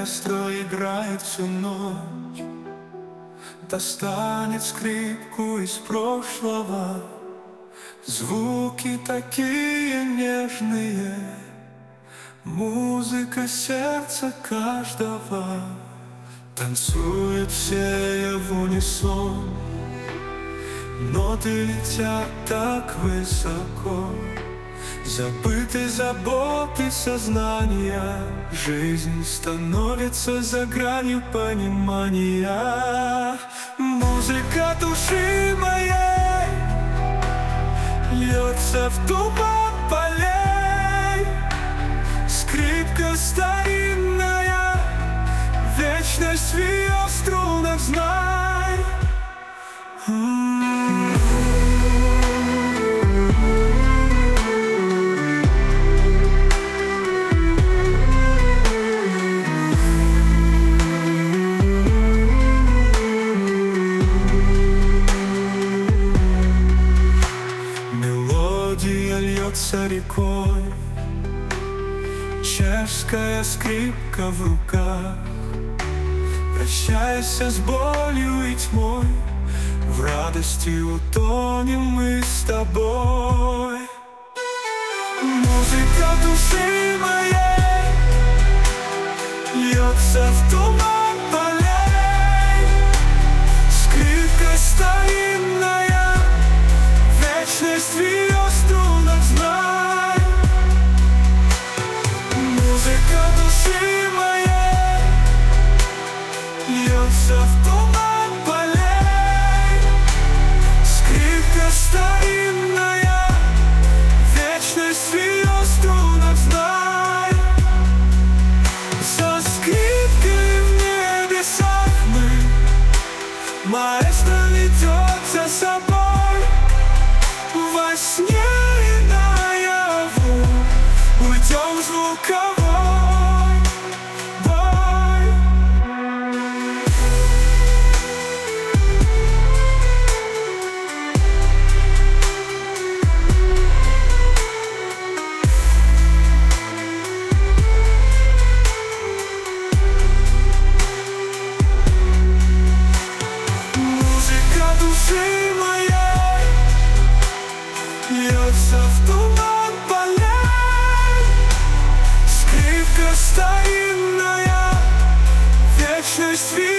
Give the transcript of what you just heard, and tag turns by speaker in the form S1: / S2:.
S1: маэстро играет всю ночь, достанет скрипку из прошлого. Звуки такие нежные, музыка сердца каждого. Танцуют все в унисон, ноты летят так высоко. Забыты заботы сознания, жизнь становится за гранью понимания. Музыка души моей льется в туман полей. Скрипка старинная, вечность в ее струнах знай. Мелодия льется рекой, чешская скрипка в руках. Прощайся с болью и тьмой, в радости утонем мы с тобой. Музыка души моей льется в туман полей. Скрипка старинная, вечность в ее струнах знай. Музыка души моей льется в туман полей. Скрипка старинная, вечность в ее струнах знай. За скрипкой в небесах мы, маэстро ведет за собой. Во сне и наяву уйдем в звуковой бой. Музыка души моей льется в туман полей. Скрипка старинная, вечность в